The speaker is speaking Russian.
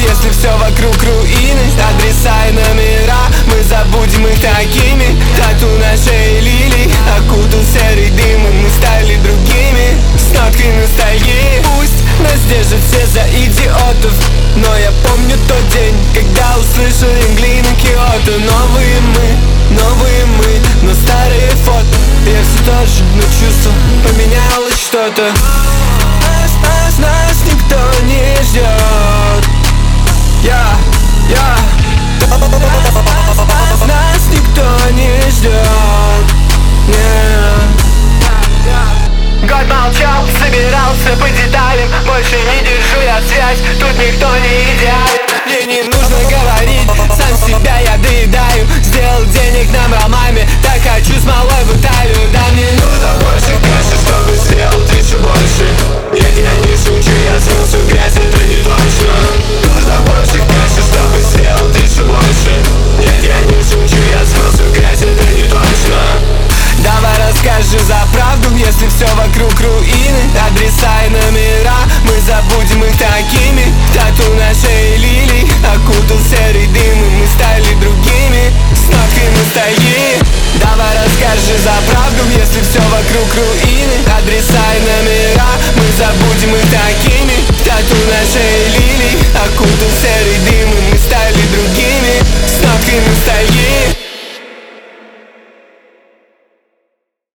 если все вокруг руины. Адреса и номера, мы забудем их такими. Тату на шее лилий окутал серый дым, и мы стали другими, с ноткой ностальгии. Пусть нас держат все за идиотов, но я помню тот день, когда услышал Инглин и Киото. Новые мы, но старые фото. Я все тот же, но чувство поменялось что-то. Нас никто не ждет. Нас никто не ждет. Год молчал, собирался по деталям. Больше не держу я связь, тут никто не идеален. Мне не нужно говорить, сам себя я доедаю. Сделал денег на мамаме, так хочу смолой в Италию. Да мне нужно больше кэша, чтобы сделать еще больше. Нет, я не шучу, я смылся в грязь, это не точно. Нужно больше кэша, чтобы сделать еще больше. Нет, я не шучу, я смылся в грязь, это не точно. Давай расскажи за правду, если все вокруг руины. Адреса и номера, мы забудем их такими. Тату на шее лилий окутал серый дым, и мы стали другими, с ноткой ностальгии. Давай расскажи за правду, если все вокруг руины.